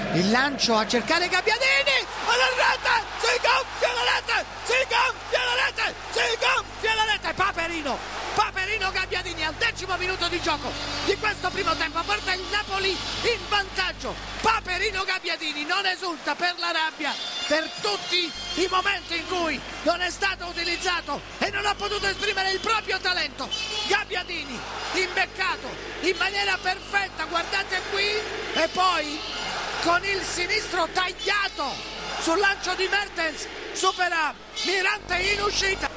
il lancio a cercare Gabbiadini, alla rete, si gonfia la rete, si gonfia la rete, si gonfia la rete, Paperino Gabbiadini al 10° minuto di gioco di questo primo tempo porta il Napoli in vantaggio. Paperino Gabbiadini non esulta per la rabbia, per tutti i momenti in cui non è stato utilizzato e non ha potuto esprimere il proprio talento. Gabbiadini imbeccato in maniera perfetta, guardate qui, e poi con il sinistro tagliato sul lancio di Mertens supera Mirante in uscita.